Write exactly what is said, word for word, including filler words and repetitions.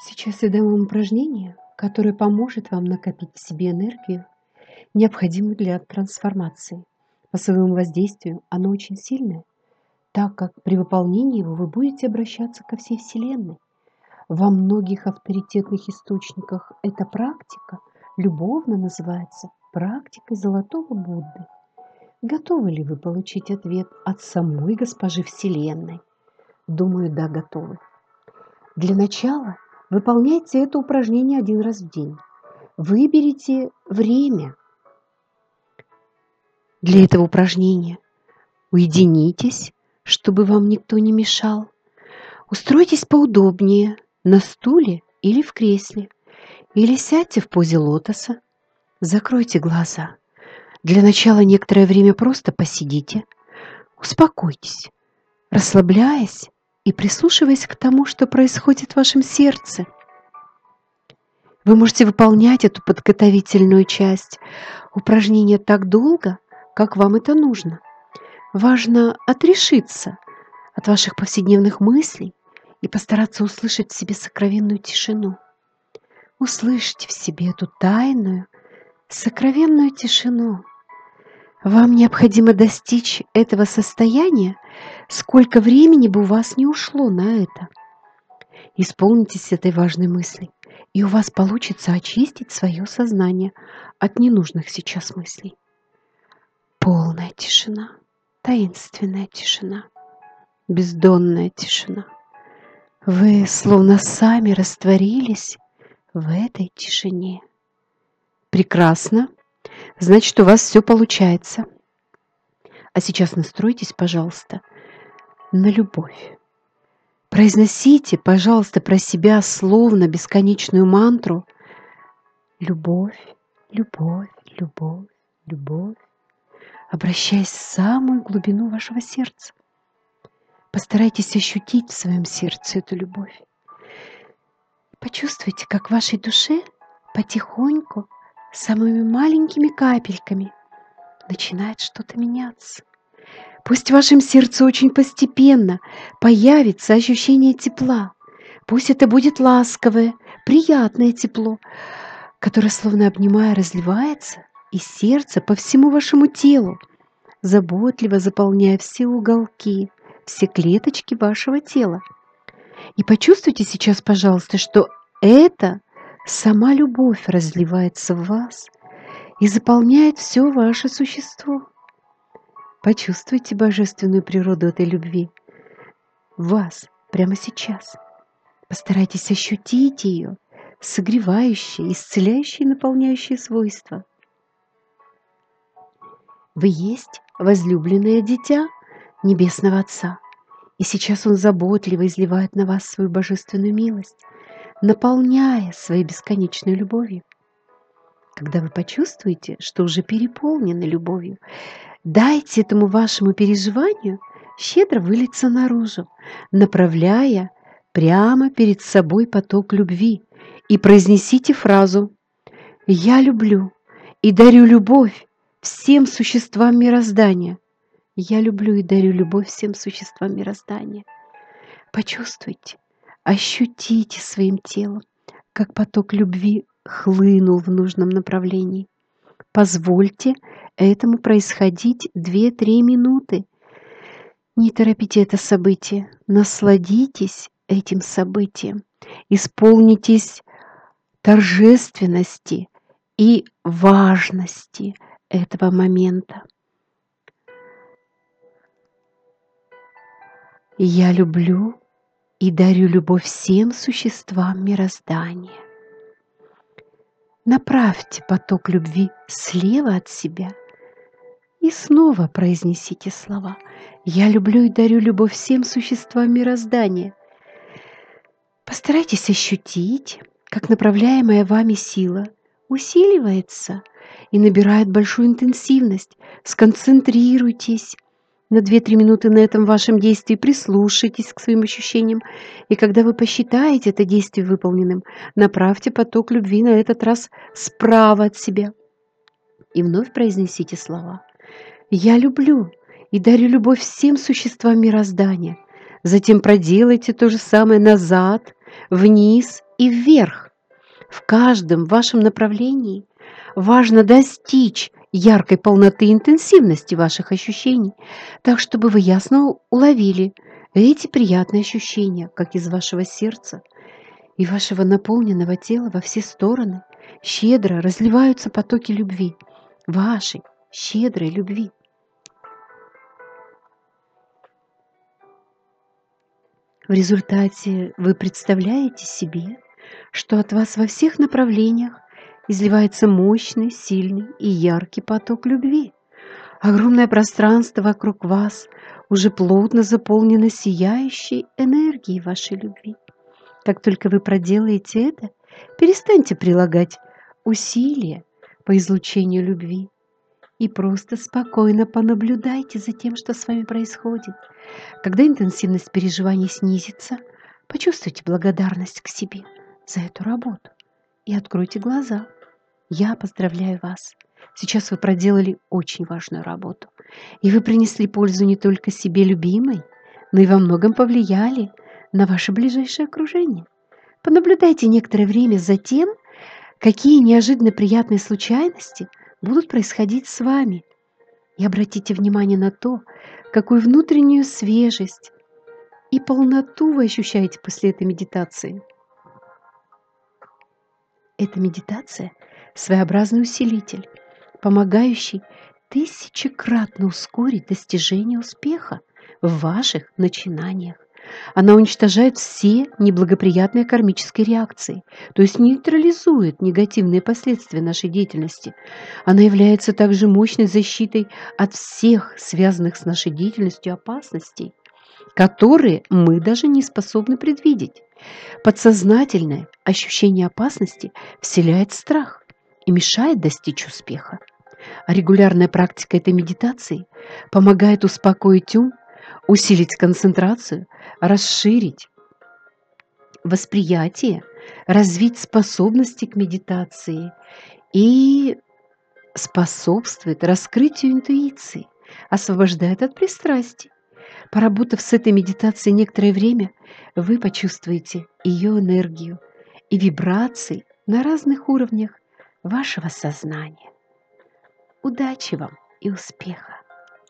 Сейчас я дам вам упражнение, которое поможет вам накопить в себе энергию, необходимую для трансформации. По своему воздействию оно очень сильное, так как при выполнении его вы будете обращаться ко всей Вселенной. Во многих авторитетных источниках эта практика любовно называется практикой Золотого Будды. Готовы ли вы получить ответ от самой госпожи Вселенной? Думаю, да, готовы. Для начала выполняйте это упражнение один раз в день. Выберите время для этого упражнения. Уединитесь, чтобы вам никто не мешал. Устройтесь поудобнее на стуле или в кресле, или сядьте в позе лотоса. Закройте глаза. Для начала некоторое время просто посидите. Успокойтесь, расслабляясь и прислушиваясь к тому, что происходит в вашем сердце. Вы можете выполнять эту подготовительную часть упражнения так долго, как вам это нужно. Важно отрешиться от ваших повседневных мыслей и постараться услышать в себе сокровенную тишину. Услышьте в себе эту тайную, сокровенную тишину. Вам необходимо достичь этого состояния, сколько времени бы у вас не ушло на это. Исполнитесь этой важной мыслью, и у вас получится очистить свое сознание от ненужных сейчас мыслей. Полная тишина, таинственная тишина, бездонная тишина. Вы словно сами растворились в этой тишине. Прекрасно. Значит, у вас все получается. А сейчас настройтесь, пожалуйста, на любовь. Произносите, пожалуйста, про себя словно бесконечную мантру: любовь, любовь, любовь, любовь, обращаясь в самую глубину вашего сердца. Постарайтесь ощутить в своем сердце эту любовь. Почувствуйте, как в вашей душе потихоньку, самыми маленькими капельками начинает что-то меняться. Пусть в вашем сердце очень постепенно появится ощущение тепла. Пусть это будет ласковое, приятное тепло, которое, словно обнимая, разливается из сердца по всему вашему телу, заботливо заполняя все уголки, все клеточки вашего тела. И почувствуйте сейчас, пожалуйста, что это сама любовь разливается в вас и заполняет все ваше существо. Почувствуйте божественную природу этой любви в вас прямо сейчас. Постарайтесь ощутить ее, согревающие, исцеляющие, наполняющие свойства. Вы есть возлюбленное дитя Небесного Отца, и сейчас Он заботливо изливает на вас свою божественную милость, наполняя своей бесконечной любовью. Когда вы почувствуете, что уже переполнены любовью, дайте этому вашему переживанию щедро вылиться наружу, направляя прямо перед собой поток любви, и произнесите фразу: «Я люблю и дарю любовь всем существам мироздания». Я люблю и дарю любовь всем существам мироздания. Почувствуйте, ощутите своим телом, как поток любви хлынул в нужном направлении. Позвольте этому происходить две-три минуты. Не торопите это событие, насладитесь этим событием, исполнитесь торжественности и важности этого момента. Я люблю и дарю любовь всем существам мироздания. Направьте поток любви слева от себя и снова произнесите слова: «Я люблю и дарю любовь всем существам мироздания». Постарайтесь ощутить, как направляемая вами сила усиливается и набирает большую интенсивность. Сконцентрируйтесь на две-три минуты на этом вашем действии, прислушайтесь к своим ощущениям, и когда вы посчитаете это действие выполненным, направьте поток любви на этот раз справа от себя и вновь произнесите слова: «Я люблю и дарю любовь всем существам мироздания». Затем проделайте то же самое назад вниз и вверх. В каждом вашем направлении важно достичь яркой полноты и интенсивности ваших ощущений, так чтобы вы ясно уловили эти приятные ощущения, как из вашего сердца и вашего наполненного тела во все стороны щедро разливаются потоки любви, вашей щедрой любви. В результате вы представляете себе, что от вас во всех направлениях изливается мощный, сильный и яркий поток любви. Огромное пространство вокруг вас уже плотно заполнено сияющей энергией вашей любви. Как только вы проделаете это, перестаньте прилагать усилия по излучению любви и просто спокойно понаблюдайте за тем, что с вами происходит. Когда интенсивность переживаний снизится, почувствуйте благодарность к себе за эту работу и откройте глаза. Я поздравляю вас. Сейчас вы проделали очень важную работу, и вы принесли пользу не только себе любимой, но и во многом повлияли на ваше ближайшее окружение. Понаблюдайте некоторое время за тем, какие неожиданно приятные случайности будут происходить с вами, и обратите внимание на то, какую внутреннюю свежесть и полноту вы ощущаете после этой медитации. Эта медитация – своеобразный усилитель, помогающий тысячекратно ускорить достижение успеха в ваших начинаниях. Она уничтожает все неблагоприятные кармические реакции, то есть нейтрализует негативные последствия нашей деятельности. Она является также мощной защитой от всех связанных с нашей деятельностью опасностей, которые мы даже не способны предвидеть. Подсознательное ощущение опасности вселяет страх и мешает достичь успеха. А регулярная практика этой медитации помогает успокоить ум, усилить концентрацию, расширить восприятие, развить способности к медитации и способствует раскрытию интуиции, освобождает от пристрастий. Поработав с этой медитацией некоторое время, вы почувствуете ее энергию и вибрации на разных уровнях вашего сознания. Удачи вам и успеха!